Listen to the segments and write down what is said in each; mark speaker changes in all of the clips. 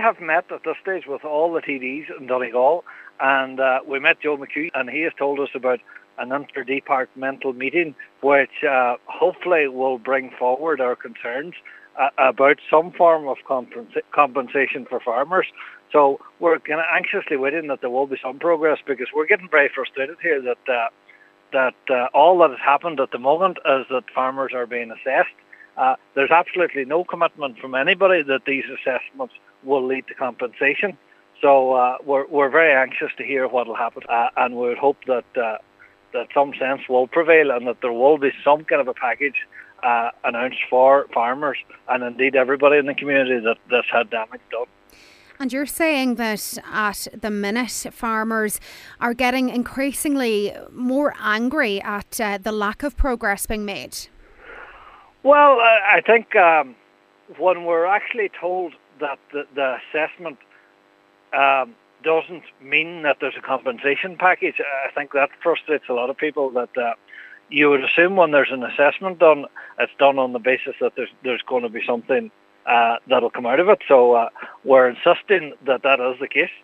Speaker 1: have met at this stage with all the TDs in Donegal, and we met Joe McHugh, and he has told us about an interdepartmental meeting which hopefully will bring forward our concerns about some form of compensation for farmers. So we're kind of anxiously waiting that there will be some progress, because we're getting very frustrated here that all that has happened at the moment is that farmers are being assessed. There's absolutely no commitment from anybody that these assessments will lead to compensation. So we're very anxious to hear what will happen, and we would hope that some sense will prevail, and that there will be some kind of a package announced for farmers and indeed everybody in the community that's had damage done.
Speaker 2: And you're saying that at the minute farmers are getting increasingly more angry at the lack of progress being made.
Speaker 1: Well, I think when we're actually told that the assessment doesn't mean that there's a compensation package, I think that frustrates a lot of people. That you would assume when there's an assessment done, it's done on the basis that there's going to be something that'll come out of it. So we're insisting that is the case.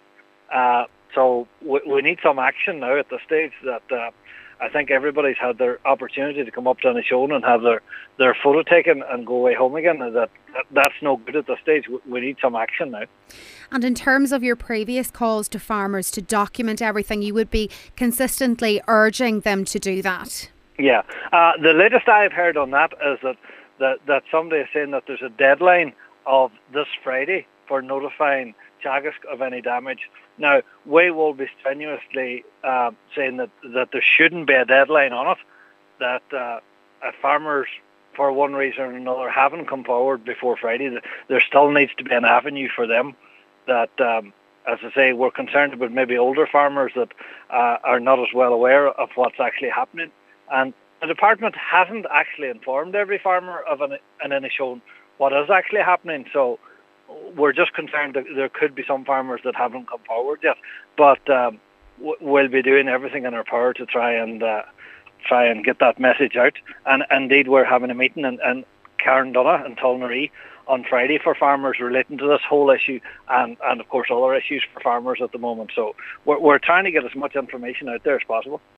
Speaker 1: So we need some action now at the stage. That I think everybody's had their opportunity to come up to Inishowen and have their photo taken and go away home again. That's no good at this stage. We need some action now.
Speaker 2: And in terms of your previous calls to farmers to document everything, you would be consistently urging them to do that.
Speaker 1: Yeah. The latest I've heard on that is that somebody is saying that there's a deadline of this Friday for notifying Teagasc of any damage. Now, we will be strenuously saying that there shouldn't be a deadline on it, that if farmers, for one reason or another, haven't come forward before Friday, there still needs to be an avenue for them. That, as I say, we're concerned about maybe older farmers that are not as well aware of what's actually happening. And the department hasn't actually informed every farmer of an Inishowen what is actually happening. So we're just concerned that there could be some farmers that haven't come forward yet. But we'll be doing everything in our power to try and get that message out. And indeed, we're having a meeting in Carndonagh and Tulnaree on Friday for farmers relating to this whole issue, and of course other issues for farmers at the moment. So we're trying to get as much information out there as possible.